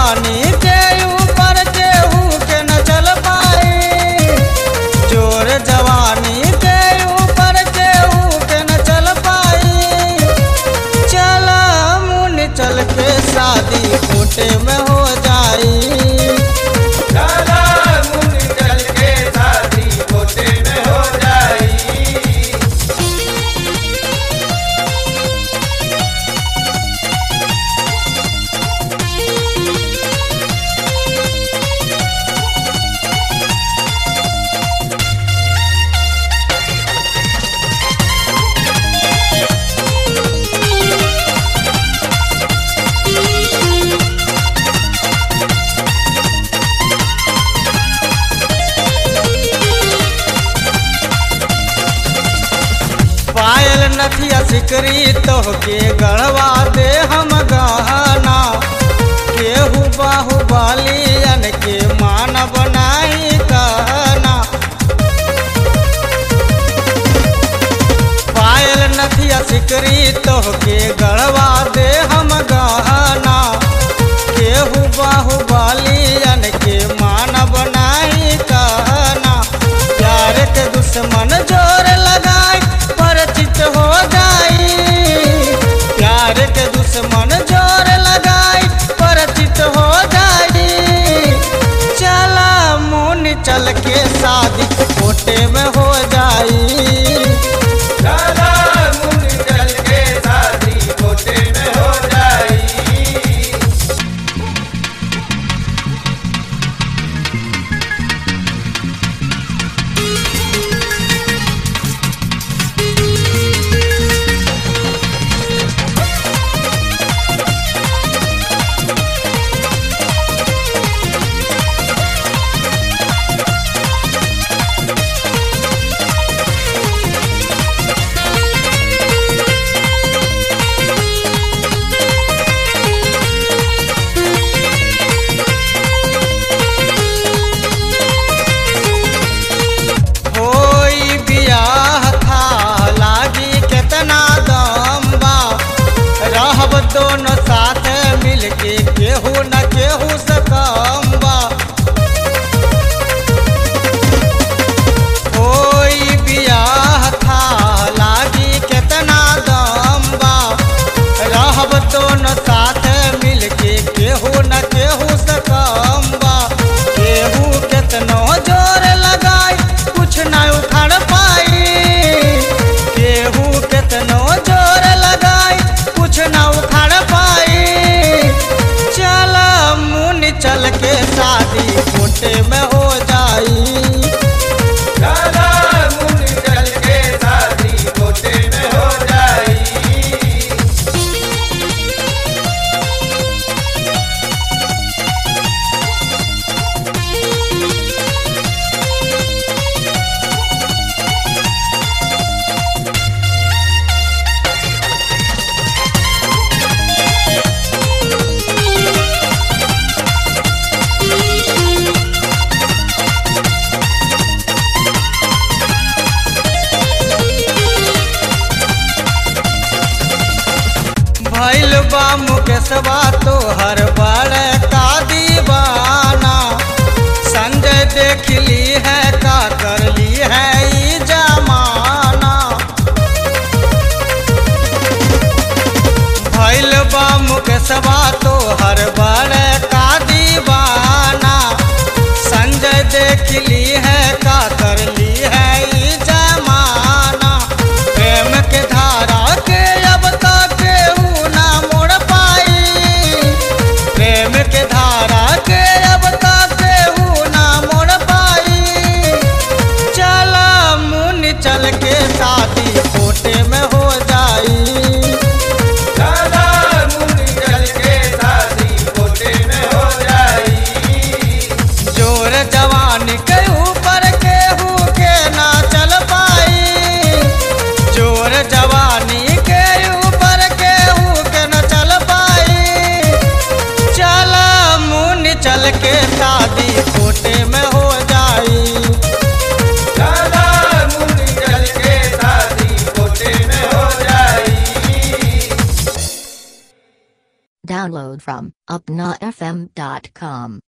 जवानी के ऊपर केहू के न चल पाई, जोर जवानी के ऊपर केहू के न चल पाई। चला मुनि चल के शादी कोटे में हो जाई। चला मुनि चल के शादी कोटे में हो जाई। पायल नथिया सिकरी तोहके गढ़वा दे हम गहना, केहू बाहुबलियन के मान बनाई कहना। पायल नथिया सिकरी तोहके गढ़वा दे हम गहना, केहू बाहुबलियन के मान बनाई कहना। प्यार के दुश्मन जोर लगाई परिचित हो जाई, प्यार के दुश्मन जोर लगाई परिचित हो जाई। चला मुनि चल के शादी कोटे में हो जाई। चला मुनि चल के शादी कोटे में हो जाई। होई बियाह था लागी केतना दम बा, रहब दोनों साथ मिलके केहू न केहू से कम बा। होई बियाह था लागी केतना दम बा, रहब दोनों साथ मिलके केहू न केहू से कम बा। केहू केतनो जोर लगाई कुछ न उखाड़ पाई, केहू केतनो जोर लगाई कुछ न उखाड़ पाई। चला मुनि चल के शादी कोटे में हो जाई। चला मुनि चल के शादी कोटे में हो जाई। भइल बा मुकेशवा तोहर बड़ का दीवाना, संजय देख ली है का कर ली है ई जमाना। भइल बा मुकेशवा तोहर बड़ का दीवाना, संजय देख ली है का कर ली है ई जमाना। प्रेम के धारा के अब तक केहू ना मोड़ पाई, प्रेम के धारा के अब तक केहू ना मोड़ पाई। चला मुनि चल के शादी कोटे में हो जाई। चला मुनि चल के शादी कोटे में हो जाई। जोर जवानी के ऊपर केहू के ना चल पाई, जोर जवानी के ऊपर केहू के न चल पाई। चला मुनि चल के शादी कोटे में हो जाई। चला मुनि चल के शादी कोटे में हो जाई। Download from upnafm.com.